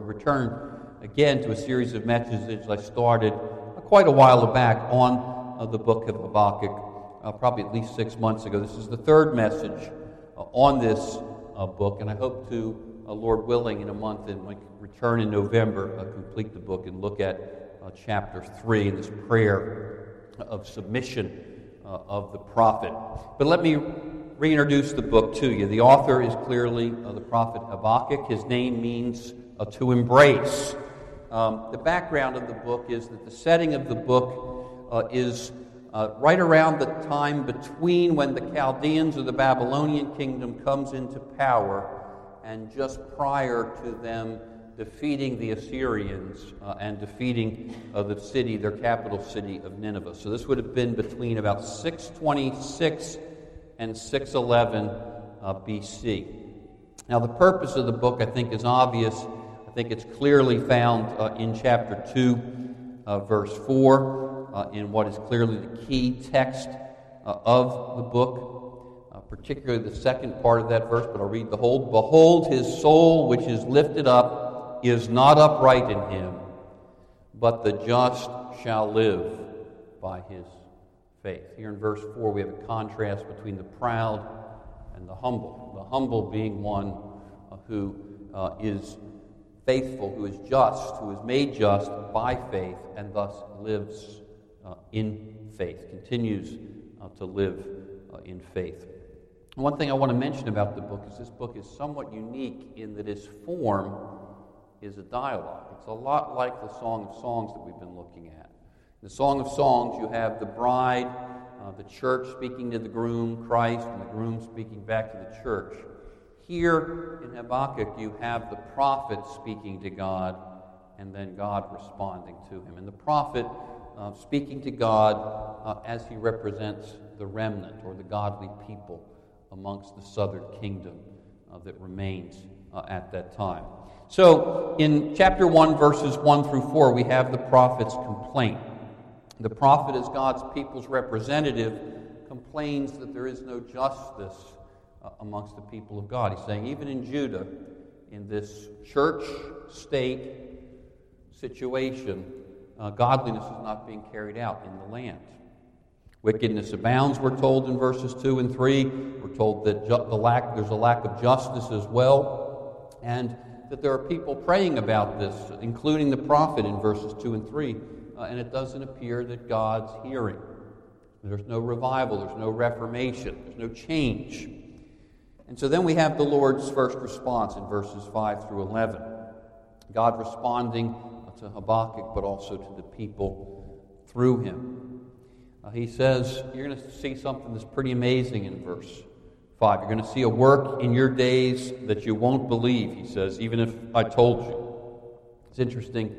return again to a series of messages I started quite a while back on the book of Habakkuk, probably at least 6 months ago. This is the third message on this book, and I hope to, Lord willing, in a month and return in November, complete the book and look at chapter 3 in this prayer of submission of the prophet. But let me reintroduce the book to you. The author is clearly the prophet Habakkuk. His name means to embrace. The background of the book is that the setting of the book is right around the time between when the Chaldeans of the Babylonian kingdom comes into power and just prior to them defeating the Assyrians and defeating the city, their capital city of Nineveh. So this would have been between about 626 and 611 BC. Now the purpose of the book, I think, is obvious. I think it's clearly found in chapter 2, verse 4, in what is clearly the key text of the book, particularly the second part of that verse, but I'll read the whole. Behold, his soul which is lifted up is not upright in him, but the just shall live by his faith. Here in verse 4 we have a contrast between the proud and the humble. The humble being one who is faithful, who is just, who is made just by faith, and thus lives in faith, continues to live in faith. One thing I want to mention about the book is this book is somewhat unique in that its form is a dialogue. It's a lot like the Song of Songs that we've been looking at. In the Song of Songs, you have the bride, the church speaking to the groom, Christ, and the groom speaking back to the church. Here in Habakkuk, you have the prophet speaking to God, and then God responding to him. And the prophet speaking to God as he represents the remnant, or the godly people amongst the southern kingdom that remains at that time. So, in chapter 1, verses 1 through 4, we have the prophet's complaint. The prophet, as God's people's representative, complains that there is no justice amongst the people of God. He's saying, even in Judah, in this church-state situation, godliness is not being carried out in the land. Wickedness abounds, we're told in verses 2 and 3. We're told that there's a lack of justice as well, and that there are people praying about this, including the prophet in verses 2 and 3, and it doesn't appear that God's hearing. There's no revival, there's no reformation, there's no change. And so then we have the Lord's first response in verses 5 through 11. God responding to Habakkuk, but also to the people through him. He says, you're going to see something that's pretty amazing in verse 5. You're going to see a work in your days that you won't believe, he says, even if I told you. It's interesting.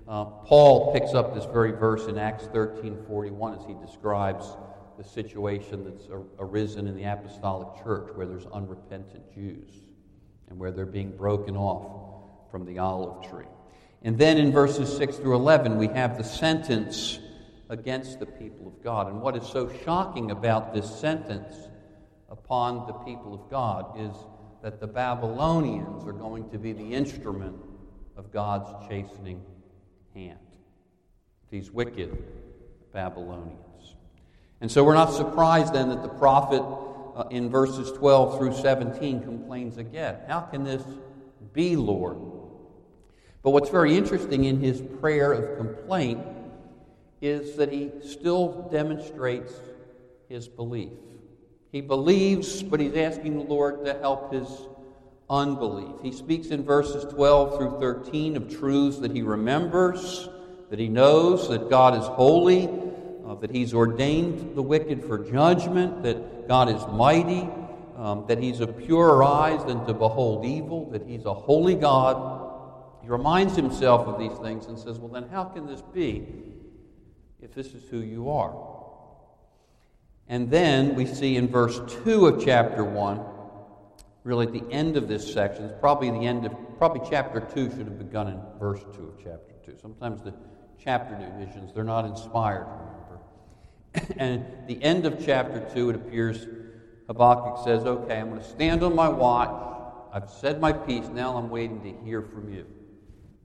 Paul picks up this very verse in Acts 13:41 as he describes the situation that's arisen in the apostolic church where there's unrepentant Jews and where they're being broken off from the olive tree. And then in verses 6 through 11, we have the sentence against the people of God. And what is so shocking about this sentence upon the people of God is that the Babylonians are going to be the instrument of God's chastening hand. These wicked Babylonians. And so we're not surprised then that the prophet in verses 12 through 17 complains again. How can this be, Lord? But what's very interesting in his prayer of complaint is that he still demonstrates his belief. He believes, but he's asking the Lord to help his unbelief. He speaks in verses 12 through 13 of truths that he remembers, that he knows that God is holy, that he's ordained the wicked for judgment, that God is mighty, that he's of purer eyes than to behold evil, that he's a holy God. He reminds himself of these things and says, well, then how can this be if this is who you are? And then we see in verse 2 of chapter 1, really at the end of this section, it's probably chapter 2 should have begun in verse 2 of chapter 2. Sometimes the chapter divisions, they're not inspired, remember. And at the end of chapter 2, it appears Habakkuk says, okay, I'm going to stand on my watch. I've said my piece. Now I'm waiting to hear from you.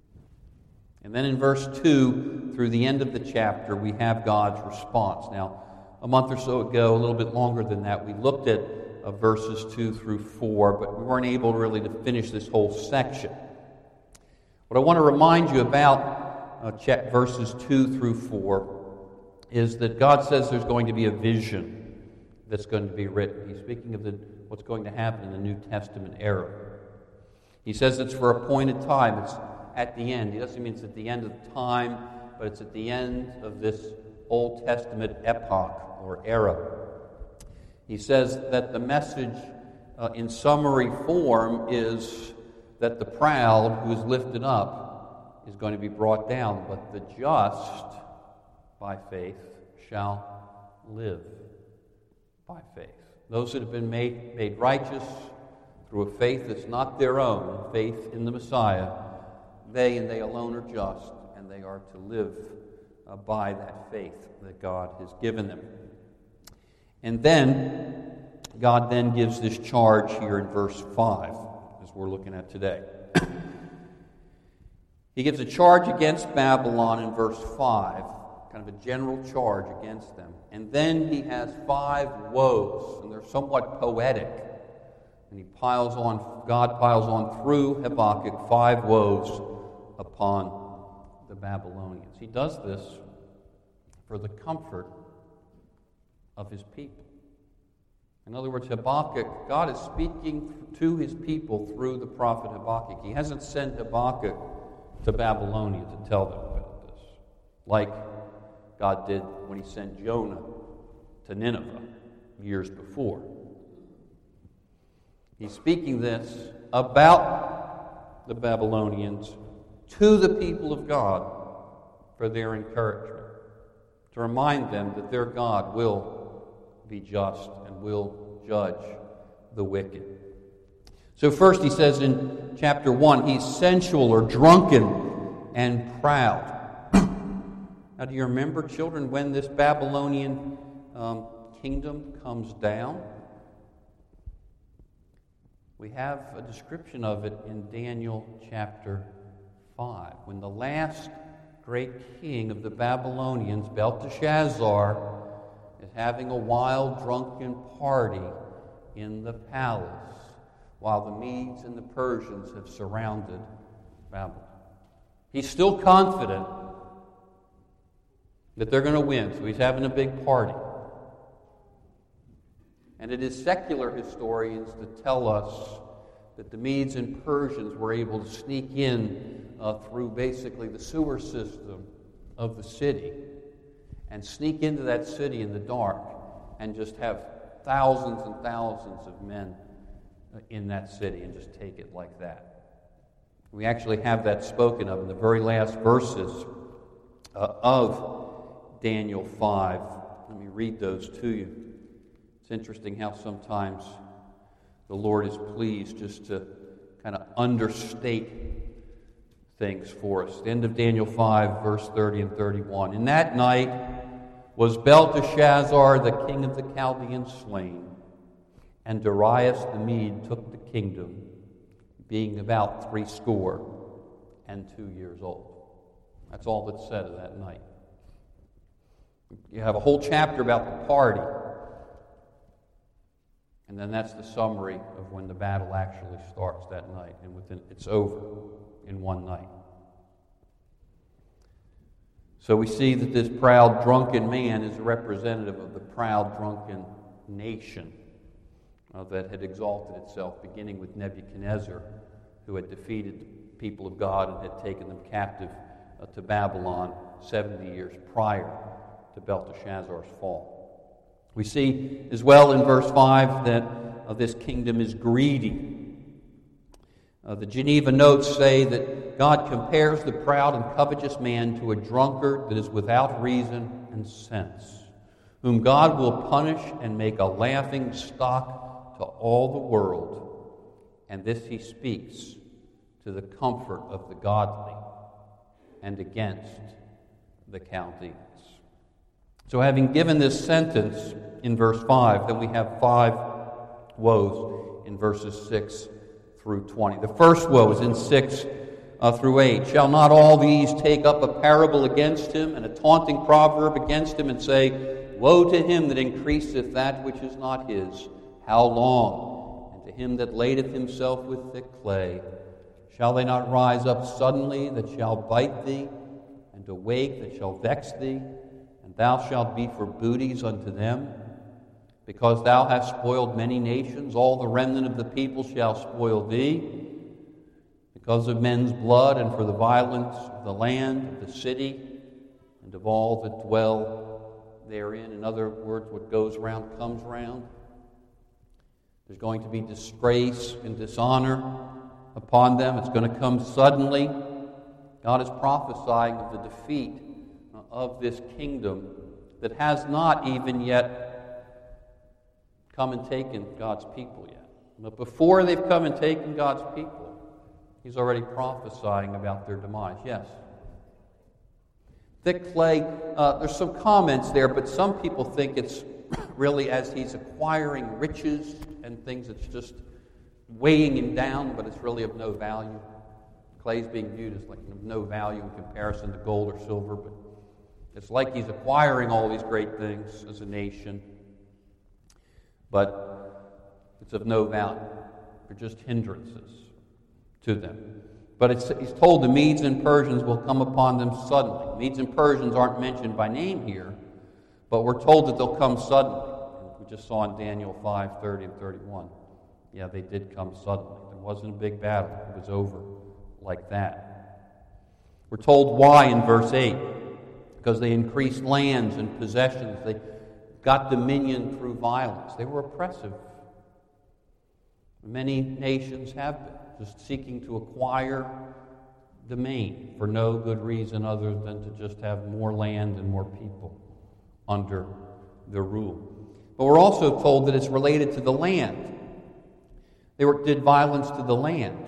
And then in verse 2, through the end of the chapter, we have God's response. Now, a month or so ago, a little bit longer than that, we looked at verses 2 through 4, but we weren't able really to finish this whole section. What I want to remind you about verses 2 through 4 is that God says there's going to be a vision that's going to be written. He's speaking of what's going to happen in the New Testament era. He says it's for a appointed time. It's at the end. He doesn't mean it's at the end of time, but it's at the end of this Old Testament epoch or era. He says that the message in summary form is that the proud who is lifted up is going to be brought down, but the just by faith shall live by faith. Those that have been made righteous through a faith that's not their own, faith in the Messiah, they and they alone are just, and they are to live by that faith that God has given them. And then, God then gives this charge here in verse 5, as we're looking at today. He gives a charge against Babylon in verse 5, kind of a general charge against them. And then he has 5 woes, and they're somewhat poetic. And God piles on through Habakkuk 5 woes upon the Babylonians. He does this for the comfort of his people. In other words, Habakkuk, God is speaking to his people through the prophet Habakkuk. He hasn't sent Habakkuk to Babylonia to tell them about this, like God did when he sent Jonah to Nineveh years before. He's speaking this about the Babylonians to the people of God for their encouragement, to remind them that their God will be just and will judge the wicked. So first he says in chapter 1, he's sensual or drunken and proud. Now, do you remember, children, when this Babylonian kingdom comes down? We have a description of it in Daniel chapter 5. When the last great king of the Babylonians, Belteshazzar, is having a wild, drunken party in the palace while the Medes and the Persians have surrounded Babylon. He's still confident that they're going to win, so he's having a big party. And it is secular historians that tell us that the Medes and Persians were able to sneak in through basically the sewer system of the city and sneak into that city in the dark and just have thousands and thousands of men in that city and just take it like that. We actually have that spoken of in the very last verses of Daniel 5. Let me read those to you. It's interesting how sometimes the Lord is pleased just to kind of understate things for us. The end of Daniel 5, verse 30 and 31. In that night was Belteshazzar, the king of the Chaldeans, slain, and Darius the Mede took the kingdom, being about 62 years old. That's all that's said of that night. You have a whole chapter about the party. And then that's the summary of when the battle actually starts that night. And it's over in one night. So we see that this proud, drunken man is a representative of the proud, drunken nation that had exalted itself, beginning with Nebuchadnezzar, who had defeated the people of God and had taken them captive to Babylon 70 years prior to Belteshazzar's fall. We see as well in verse 5 that this kingdom is greedy. The Geneva notes say that God compares the proud and covetous man to a drunkard that is without reason and sense, whom God will punish and make a laughing stock to all the world. And this he speaks to the comfort of the godly and against the Chaldeans. So having given this sentence in verse 5, then we have 5 woes in verses 6 through 20. The first woe is in 6, through 8. Shall not all these take up a parable against him, and a taunting proverb against him, and say, Woe to him that increaseth that which is not his. How long? And to him that ladeth himself with thick clay. Shall they not rise up suddenly that shall bite thee, and awake that shall vex thee? And thou shalt be for booties unto them. Because thou hast spoiled many nations, all the remnant of the people shall spoil thee. Because of men's blood, and for the violence of the land, of the city, and of all that dwell therein. In other words, what goes round comes round. There's going to be disgrace and dishonor upon them. It's going to come suddenly. God is prophesying of the defeat of this kingdom that has not even yet come and taken God's people yet. But before they've come and taken God's people, he's already prophesying about their demise. Yes? Thick clay, there's some comments there, but some people think it's really as he's acquiring riches and things, it's just weighing him down, but it's really of no value. Clay's being viewed as like of no value in comparison to gold or silver, but it's like he's acquiring all these great things as a nation, but it's of no value. They're just hindrances to them. But he's told the Medes and Persians will come upon them suddenly. Medes and Persians aren't mentioned by name here, but we're told that they'll come suddenly. We just saw in Daniel 5:30 and 31. Yeah, they did come suddenly. There wasn't a big battle. It was over like that. We're told why in verse 8. Because they increased lands and possessions. They got dominion through violence. They were oppressive. Many nations have been, just seeking to acquire domain for no good reason other than to just have more land and more people under their rule. But we're also told that it's related to the land. They did violence to the land.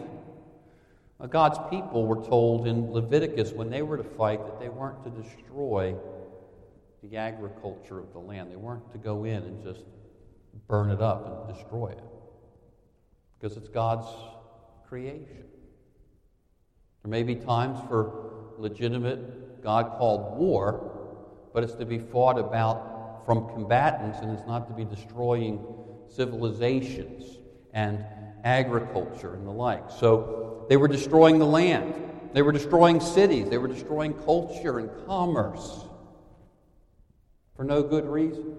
God's people were told in Leviticus when they were to fight that they weren't to destroy the agriculture of the land. They weren't to go in and just burn it up and destroy it. Because it's God's creation. There may be times for legitimate, God-called war, but it's to be fought about from combatants, and it's not to be destroying civilizations and agriculture and the like. So they were destroying the land. They were destroying cities. They were destroying culture and commerce for no good reason.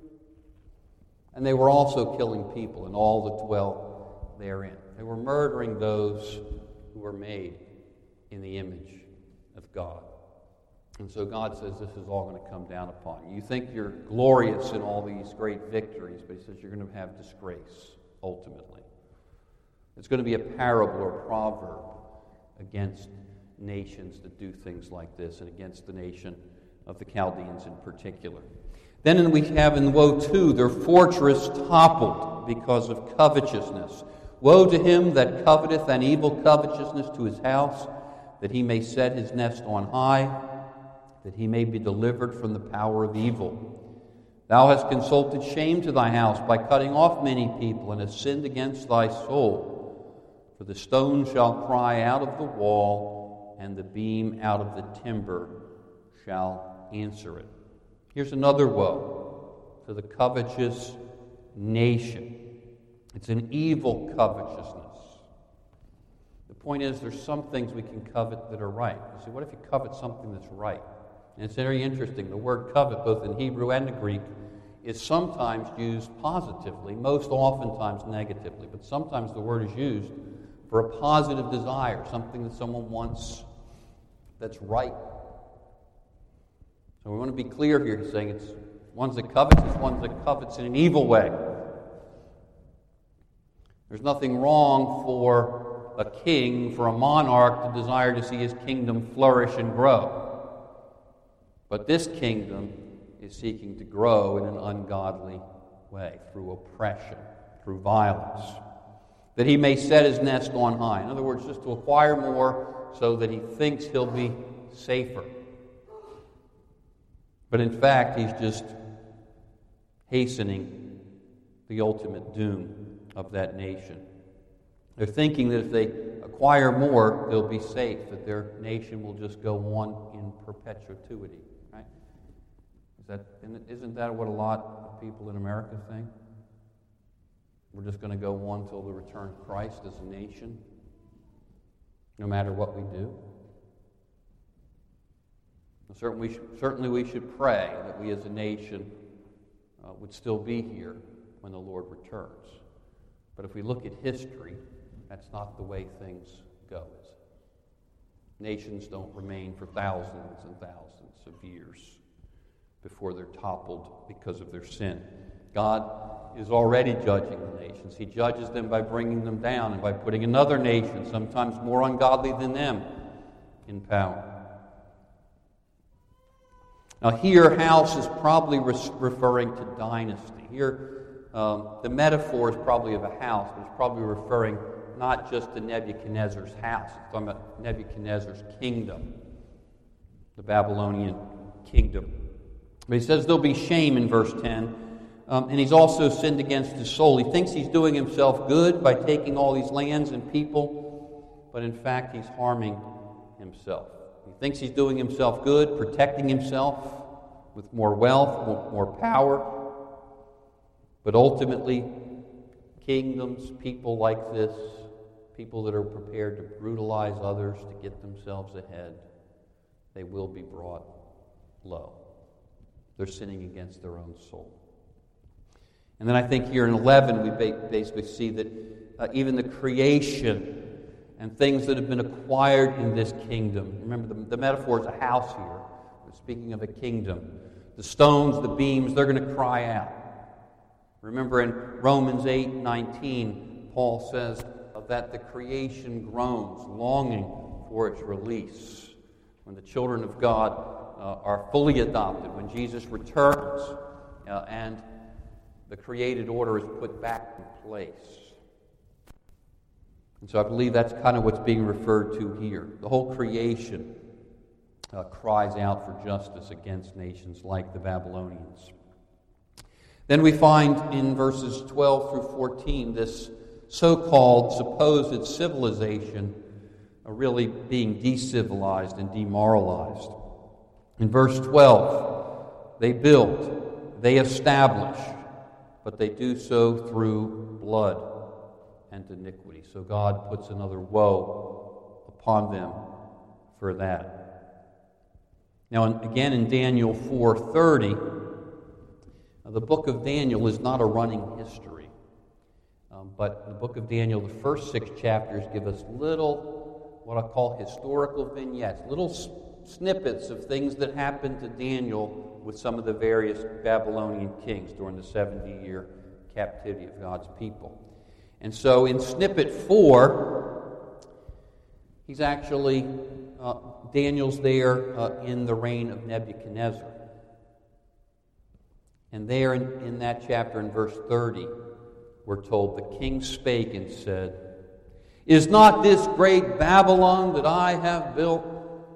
And they were also killing people and all that dwell therein. They were murdering those who were made in the image of God. And so God says this is all going to come down upon you. You think you're glorious in all these great victories, but he says you're going to have disgrace ultimately. It's going to be a parable or proverb against nations that do things like this, and against the nation of the Chaldeans in particular. Then we have in woe 2, their fortress toppled because of covetousness. Woe to him that coveteth an evil covetousness to his house, that he may set his nest on high, that he may be delivered from the power of evil. Thou hast consulted shame to thy house by cutting off many people, and hast sinned against thy soul. For the stone shall cry out of the wall, and the beam out of the timber shall answer it. Here's another woe to the covetous nation. It's an evil covetousness. The point is, there's some things we can covet that are right. You see, what if you covet something that's right? And it's very interesting. The word covet, both in Hebrew and the Greek, is sometimes used positively, most oftentimes negatively. But sometimes the word is used for a positive desire, something that someone wants that's right. So we want to be clear here, saying it's ones that covets, it's ones that covets in an evil way. There's nothing wrong for a king, for a monarch, to desire to see his kingdom flourish and grow. But this kingdom is seeking to grow in an ungodly way, through oppression, through violence, that he may set his nest on high. In other words, just to acquire more so that he thinks he'll be safer. But in fact, he's just hastening the ultimate doom of that nation. They're thinking that if they acquire more, they'll be safe, that their nation will just go on in perpetuity, right? Isn't that what a lot of people in America think? We're just going to go on till the return of Christ as a nation, no matter what we do. Certainly we should pray that we as a nation would still be here when the Lord returns. But if we look at history, that's not the way things go. Nations don't remain for thousands and thousands of years before they're toppled because of their sin. God is already judging the nations. He judges them by bringing them down and by putting another nation, sometimes more ungodly than them, in power. Now here, house is probably referring to dynasty. Here, the metaphor is probably of a house, but it's probably referring not just to Nebuchadnezzar's house. It's talking about Nebuchadnezzar's kingdom, the Babylonian kingdom. But he says there'll be shame in verse 10, and he's also sinned against his soul. He thinks he's doing himself good by taking all these lands and people, but in fact he's harming himself. He thinks he's doing himself good, protecting himself with more wealth, more power. But ultimately, kingdoms, people like this, people that are prepared to brutalize others to get themselves ahead, they will be brought low. They're sinning against their own soul. And then I think here in 11, we basically see that even the creation and things that have been acquired in this kingdom. Remember, the metaphor is a house here. We're speaking of a kingdom. The stones, the beams, they're going to cry out. Remember in Romans 8:19, Paul says that the creation groans, longing for its release. When the children of God are fully adopted, when Jesus returns and the created order is put back in place. And so I believe that's kind of what's being referred to here. The whole creation cries out for justice against nations like the Babylonians. Then we find in verses 12 through 14 this so-called supposed civilization really being decivilized and demoralized. In verse 12, they build, they establish, but they do so through blood and iniquity. So God puts another woe upon them for that. Now, again in Daniel 4:30, the book of Daniel is not a running history. But the book of Daniel, the first 6 chapters, give us little, what I call historical vignettes, little snippets of things that happened to Daniel with some of the various Babylonian kings during the 70-year captivity of God's people. And so in snippet 4, he's actually, Daniel's there in the reign of Nebuchadnezzar. And there in that chapter in verse 30, we're told, the king spake and said, "Is not this great Babylon that I have built?"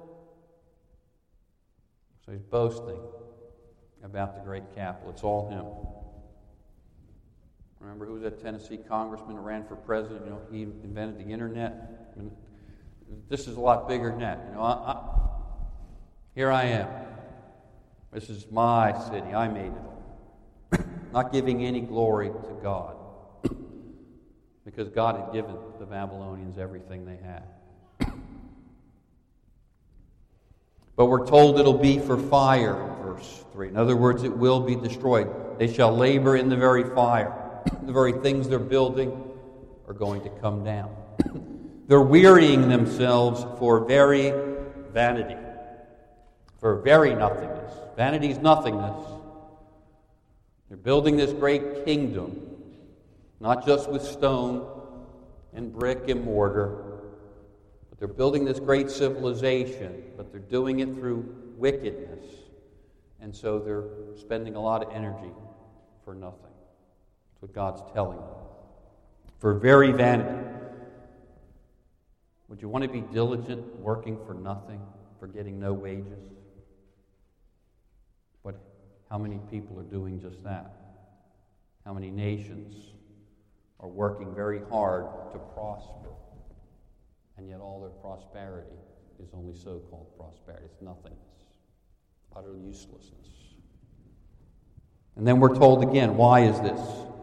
So he's boasting about the great capital. It's all him. Remember who was that Tennessee congressman who ran for president? You know, he invented the internet. I mean, this is a lot bigger than that. You know, here I am. This is my city. I made it all. Not giving any glory to God. Because God had given the Babylonians everything they had. But we're told it'll be for fire in verse 3. In other words, it will be destroyed. They shall labor in the very fire. The very things they're building are going to come down. They're wearying themselves for very vanity, for very nothingness. Vanity is nothingness. They're building this great kingdom, not just with stone and brick and mortar, but they're building this great civilization, but they're doing it through wickedness. And so they're spending a lot of energy for nothing. That's what God's telling them. For very vanity. Would you want to be diligent, working for nothing, for getting no wages? But how many people are doing just that? How many nations are working very hard to prosper, and yet all their prosperity is only so-called prosperity. It's nothingness, utter uselessness. And then we're told again, why is this?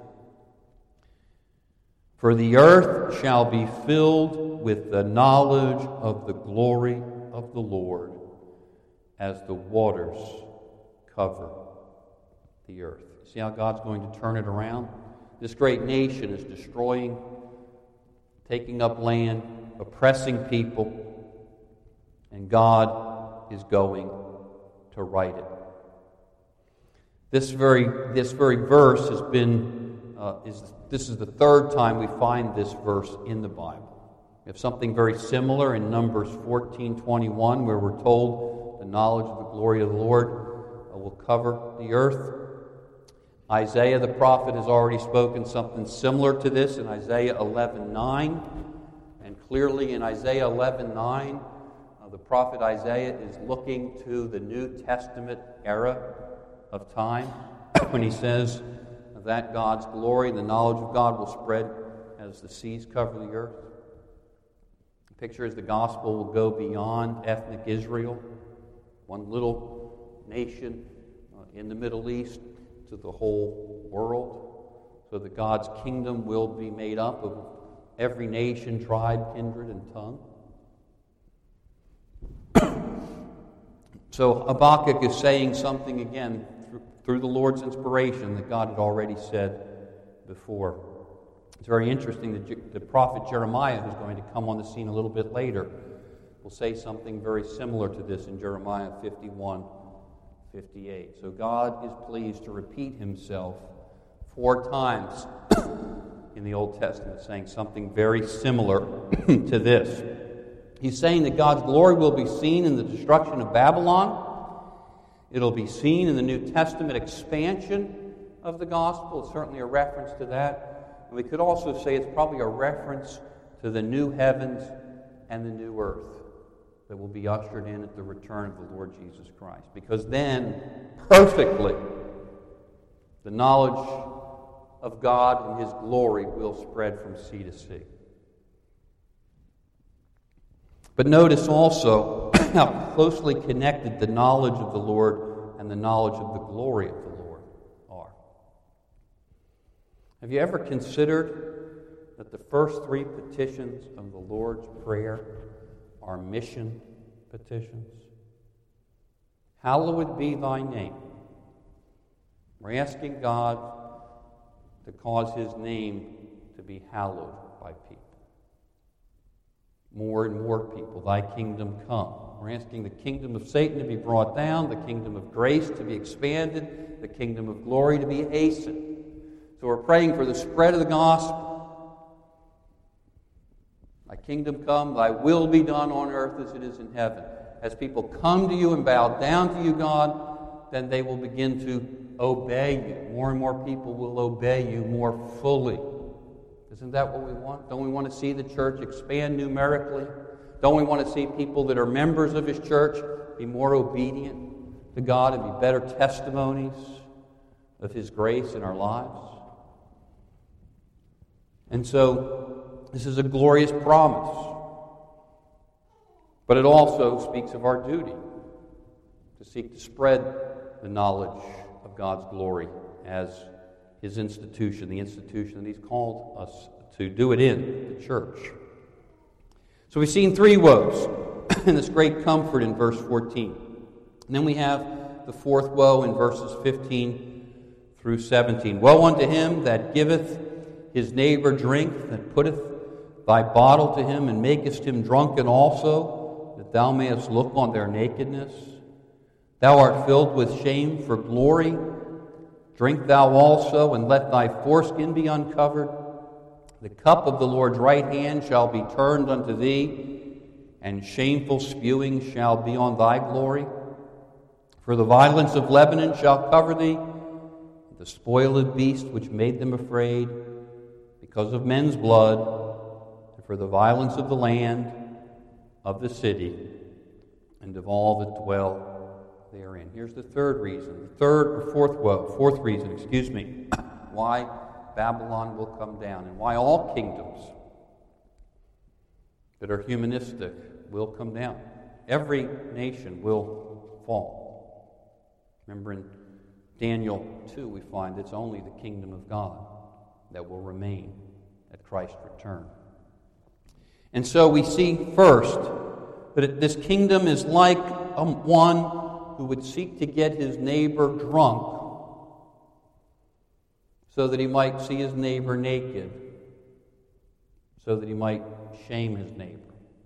For the earth shall be filled with the knowledge of the glory of the Lord as the waters cover the earth. See how God's going to turn it around? This great nation is destroying, taking up land, oppressing people, and God is going to right it. This very verse has been this is the third time we find this verse in the Bible. We have something very similar in Numbers 14:21, where we're told the knowledge of the glory of the Lord will cover the earth. Isaiah the prophet has already spoken something similar to this in Isaiah 11:9, and clearly in Isaiah 11:9, the prophet Isaiah is looking to the New Testament era of time when he says that God's glory, the knowledge of God, will spread as the seas cover the earth. The picture is the gospel will go beyond ethnic Israel, one little nation in the Middle East, to the whole world, so that God's kingdom will be made up of every nation, tribe, kindred, and tongue. So Habakkuk is saying something again through the Lord's inspiration that God had already said before. It's very interesting that the prophet Jeremiah, who's going to come on the scene a little bit later, will say something very similar to this in Jeremiah 51:58. So God is pleased to repeat himself 4 times in the Old Testament, saying something very similar to this. He's saying that God's glory will be seen in the destruction of Babylon. It'll be seen in the New Testament expansion of the gospel. It's certainly a reference to that. And we could also say it's probably a reference to the new heavens and the new earth that will be ushered in at the return of the Lord Jesus Christ. Because then, perfectly, the knowledge of God and his glory will spread from sea to sea. But notice also how closely connected the knowledge of the Lord and the knowledge of the glory of the Lord are. Have you ever considered that the first 3 petitions of the Lord's Prayer are mission petitions? Hallowed be thy name. We're asking God to cause his name to be hallowed by people. More and more people, thy kingdom come. We're asking the kingdom of Satan to be brought down, the kingdom of grace to be expanded, the kingdom of glory to be hastened. So we're praying for the spread of the gospel. Thy kingdom come, thy will be done on earth as it is in heaven. As people come to you and bow down to you, God, then they will begin to obey you. More and more people will obey you more fully. Isn't that what we want? Don't we want to see the church expand numerically? Don't we want to see people that are members of his church be more obedient to God and be better testimonies of his grace in our lives? And so, this is a glorious promise. But it also speaks of our duty to seek to spread the knowledge of God's glory as his institution, the institution that he's called us to do it in, the church. So we've seen 3 woes and this great comfort in verse 14. And then we have the 4th woe in verses 15 through 17. Woe unto him that giveth his neighbor drink, that putteth thy bottle to him, and makest him drunken also, that thou mayest look on their nakedness. Thou art filled with shame for glory. Drink thou also, and let thy foreskin be uncovered. The cup of the Lord's right hand shall be turned unto thee, and shameful spewing shall be on thy glory. For the violence of Lebanon shall cover thee, the spoiled beast which made them afraid, because of men's blood, and for the violence of the land, of the city, and of all that dwell therein. Here's the 3rd reason, fourth reason, why Babylon will come down, and why all kingdoms that are humanistic will come down. Every nation will fall. Remember in Daniel 2, we find it's only the kingdom of God that will remain at Christ's return. And so we see first that this kingdom is like one who would seek to get his neighbor drunk so that he might see his neighbor naked, so that he might shame his neighbor.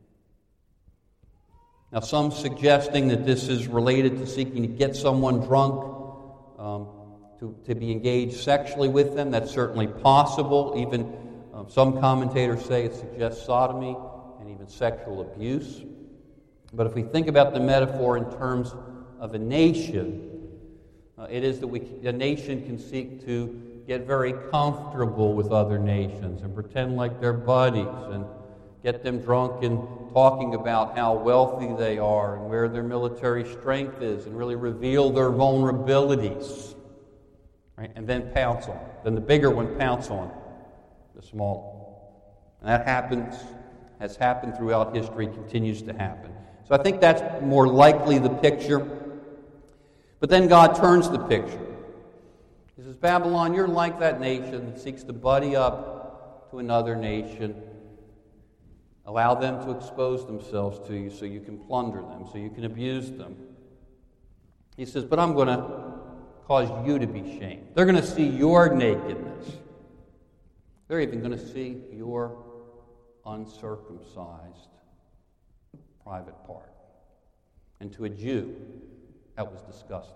Now, some suggesting that this is related to seeking to get someone drunk, to be engaged sexually with them. That's certainly possible. Even some commentators say it suggests sodomy and even sexual abuse. But if we think about the metaphor in terms of a nation, it is that a nation can seek to get very comfortable with other nations and pretend like they're buddies and get them drunk and talking about how wealthy they are and where their military strength is and really reveal their vulnerabilities. Right? And then pounce on it. Then the bigger one pounce on the smaller. And that has happened throughout history, continues to happen. So I think that's more likely the picture. But then God turns the picture. He says, Babylon, you're like that nation that seeks to buddy up to another nation. Allow them to expose themselves to you so you can plunder them, so you can abuse them. He says, but I'm going to cause you to be shamed. They're going to see your nakedness. They're even going to see your uncircumcised private part. And to a Jew, that was disgusting.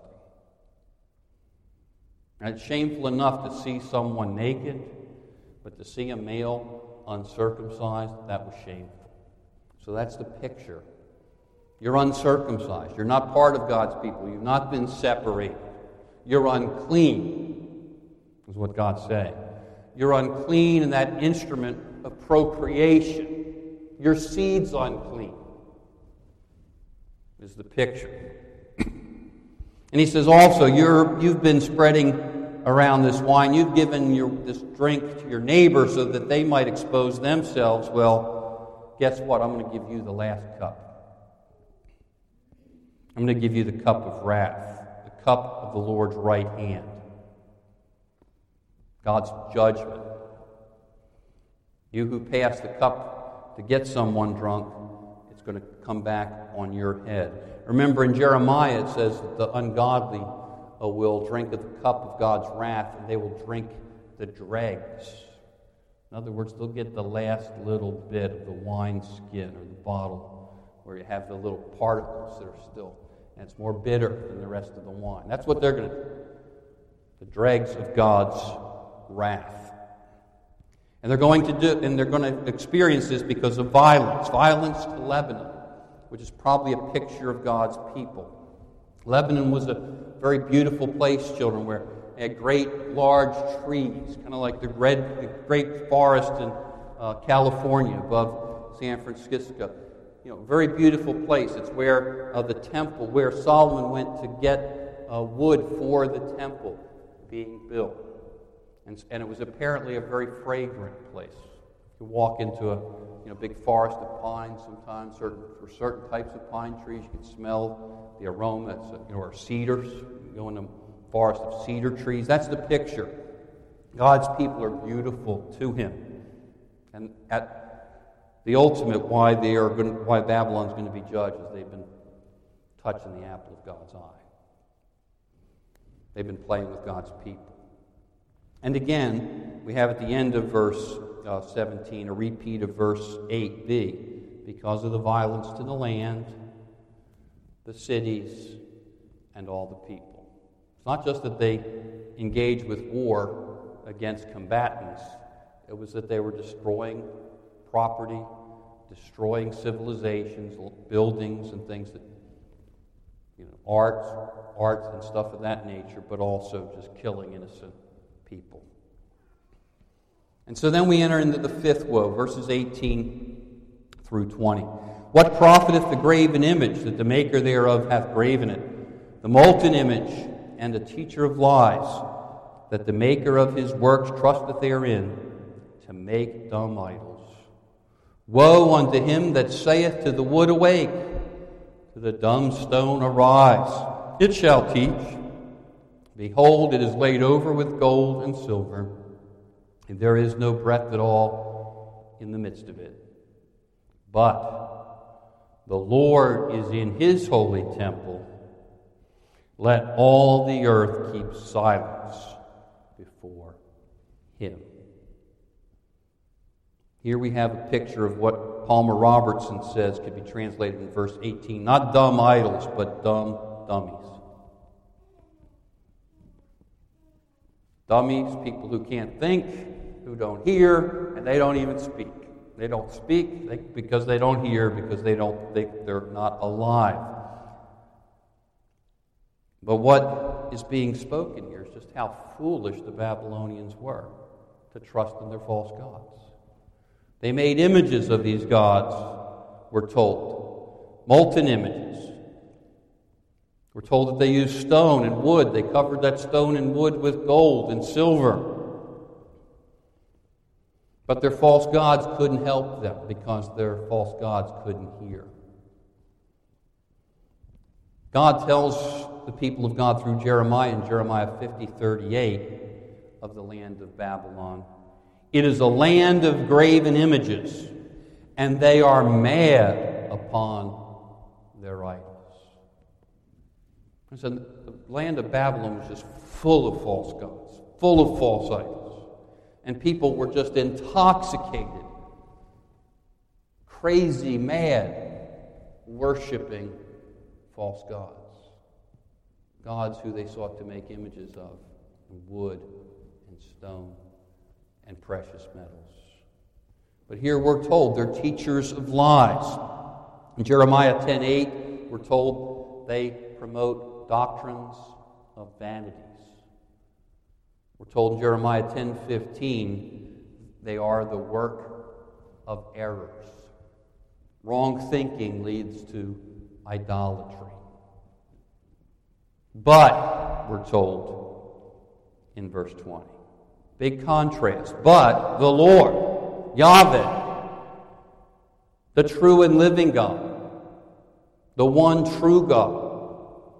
And it's shameful enough to see someone naked, but to see a male uncircumcised, that was shameful. So that's the picture. You're uncircumcised. You're not part of God's people. You've not been separated. You're unclean, is what God's saying. You're unclean in that instrument of procreation. Your seed's unclean, is the picture. And he says also, you've been spreading around this wine. You've given this drink to your neighbor so that they might expose themselves. Well, guess what? I'm going to give you the last cup. I'm going to give you the cup of wrath, the cup of the Lord's right hand, God's judgment. You who pass the cup to get someone drunk, it's going to come back on your head. Remember in Jeremiah it says that the ungodly will drink of the cup of God's wrath, and they will drink the dregs. In other words, they'll get the last little bit of the wine skin or the bottle where you have the little particles that are still, and it's more bitter than the rest of the wine. That's what they're going to do. The dregs of God's wrath. And they're going to experience this because of violence. Violence to Lebanon, which is probably a picture of God's people. Lebanon was a very beautiful place, children, where it had great, large trees, kind of like the great forest in California above San Francisco. Very beautiful place. It's where the temple, where Solomon went to get wood for the temple being built. And it was apparently a very fragrant place. You walk into a big forest of pines sometimes. For certain types of pine trees, you can smell the aroma. Or cedars. You go in a forest of cedar trees. That's the picture. God's people are beautiful to Him. And at the ultimate, why Babylon's going to be judged is they've been touching the apple of God's eye. They've been playing with God's people. And again, we have at the end of verse 17 a repeat of verse 8b. Because of the violence to the land, the cities, and all the people. It's not just that they engaged with war against combatants. It was that they were destroying property, destroying civilizations, buildings and things that, arts and stuff of that nature, but also just killing innocent people. And so then we enter into the fifth woe, verses 18 through 20. What profiteth the graven image that the maker thereof hath graven it, the molten image, and a teacher of lies, that the maker of his works trusteth therein, to make dumb idols. Woe unto him that saith to the wood, Awake, to the dumb stone, Arise. It shall teach. Behold, it is laid over with gold and silver, and there is no breath at all in the midst of it. But the Lord is in his holy temple. Let all the earth keep silence before him. Here we have a picture of what Palmer Robertson says could be translated in verse 18. Not dumb idols, but dumb dummies. Dummies, people who can't think, who don't hear, and they don't even speak. They don't speak because they don't hear, because they don't think, they're not alive. But what is being spoken here is just how foolish the Babylonians were to trust in their false gods. They made images of these gods, we're told. Molten images. We're told that they used stone and wood. They covered that stone and wood with gold and silver. But their false gods couldn't help them because their false gods couldn't hear. God tells the people of God through Jeremiah in Jeremiah 50:38 of the land of Babylon. It is a land of graven images, and they are mad upon their idols. So the land of Babylon was just full of false gods, full of false idols. And people were just intoxicated, crazy, mad, worshiping false gods. Gods who they sought to make images of in wood and stone and precious metals. But here we're told they're teachers of lies. In Jeremiah 10:8, we're told they promote doctrines of vanities. We're told in Jeremiah 10:15, they are the work of errors. Wrong thinking leads to idolatry. But, we're told in verse 20, big contrast, but the Lord, Yahweh, the true and living God, the one true God,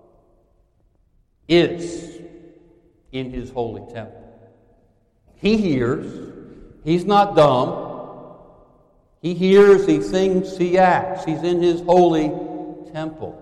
is in his holy temple. He hears. He's not dumb. He hears, he thinks, he acts. He's in his holy temple.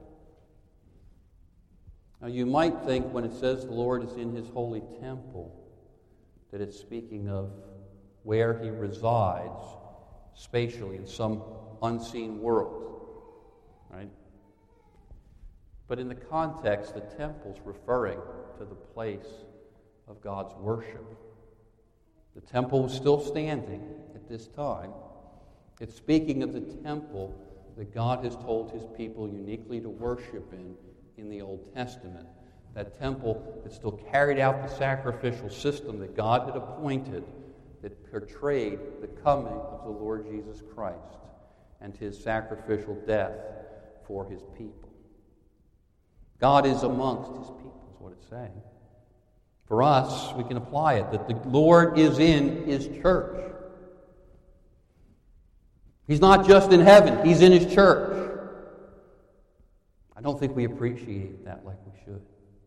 Now you might think when it says the Lord is in his holy temple that it's speaking of where he resides spatially in some unseen world. Right? But in the context, the temple's referring to the place of God's worship. The temple was still standing at this time. It's speaking of the temple that God has told his people uniquely to worship in the Old Testament. That temple that still carried out the sacrificial system that God had appointed, that portrayed the coming of the Lord Jesus Christ and his sacrificial death for his people. God is amongst his people, is what it's saying. For us, we can apply it, that the Lord is in his church. He's not just in heaven, he's in his church. I don't think we appreciate that like we should.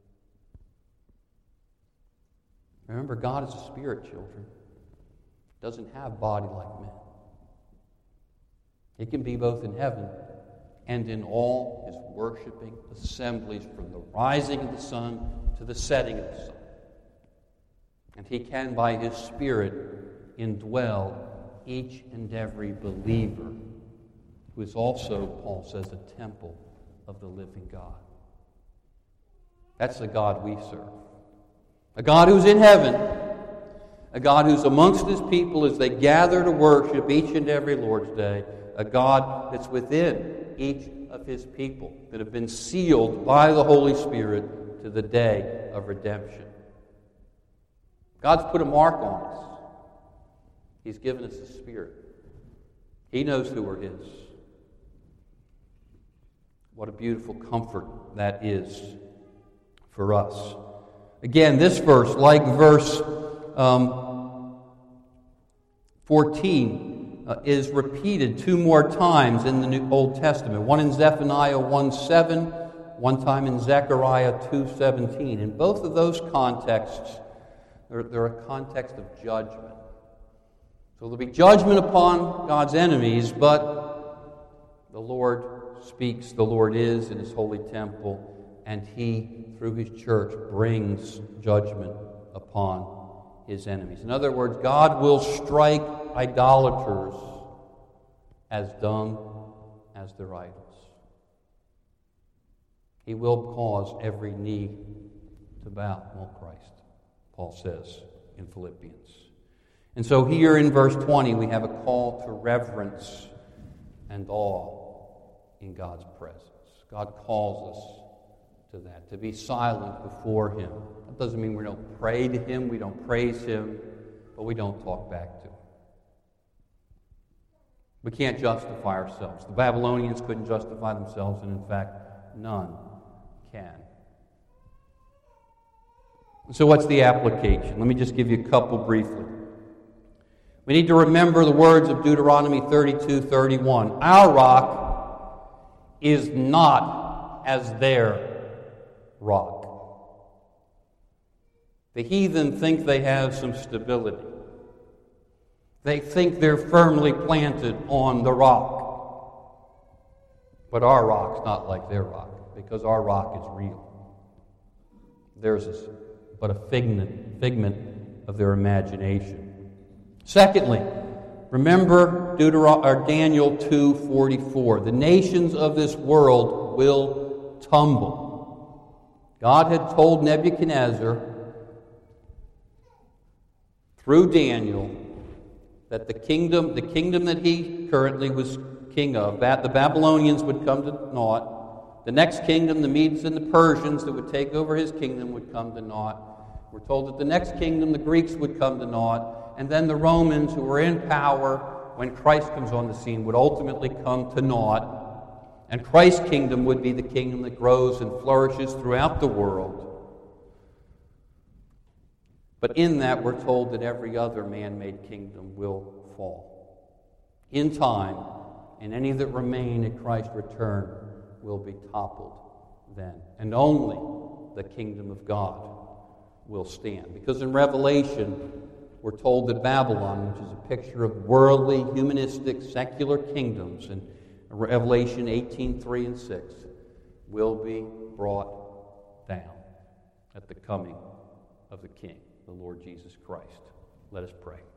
Remember, God is a spirit, children. He doesn't have body like men. It can be both in heaven and in all his worshiping assemblies from the rising of the sun to the setting of the sun. And he can, by his Spirit, indwell each and every believer who is also, Paul says, a temple of the living God. That's the God we serve. A God who's in heaven. A God who's amongst his people as they gather to worship each and every Lord's Day. A God that's within each of his people that have been sealed by the Holy Spirit to the day of redemption. God's put a mark on us. He's given us the Spirit. He knows who are his. What a beautiful comfort that is for us. Again, this verse, like verse 14, is repeated 2 more times in the New Old Testament. One in Zephaniah 1:7, one time in Zechariah 2:17. In both of those contexts, they're a context of judgment. So there'll be judgment upon God's enemies, but the Lord speaks, the Lord is in His holy temple, and He, through His church, brings judgment upon His enemies. In other words, God will strike idolaters as dumb as their idols. He will cause every knee to bow, won't Christ? Paul says in Philippians. And so here in verse 20 we have a call to reverence and awe in God's presence. God calls us to that, to be silent before Him. That doesn't mean we don't pray to Him, we don't praise Him, but we don't talk back to Him. We can't justify ourselves. The Babylonians couldn't justify themselves, and in fact, none can. So what's the application? Let me just give you a couple briefly. We need to remember the words of Deuteronomy 32:31. Our rock is not as their rock. The heathen think they have some stability. They think they're firmly planted on the rock. But our rock's not like their rock, because our rock is real. Theirs is but a figment of their imagination. Secondly, remember Daniel 2:44. The nations of this world will tumble. God had told Nebuchadnezzar through Daniel that the kingdom that he currently was king of, the Babylonians would come to naught. The next kingdom, the Medes and the Persians that would take over his kingdom, would come to naught. We're told that the next kingdom, the Greeks, would come to naught. And then the Romans, who were in power when Christ comes on the scene, would ultimately come to naught. And Christ's kingdom would be the kingdom that grows and flourishes throughout the world. But in that, we're told that every other man-made kingdom will fall. In time, and any that remain at Christ's return will be toppled then. And only the kingdom of God will stand. Because in Revelation, we're told that Babylon, which is a picture of worldly, humanistic, secular kingdoms, in Revelation 18:3 and 6, will be brought down at the coming of the King, the Lord Jesus Christ. Let us pray.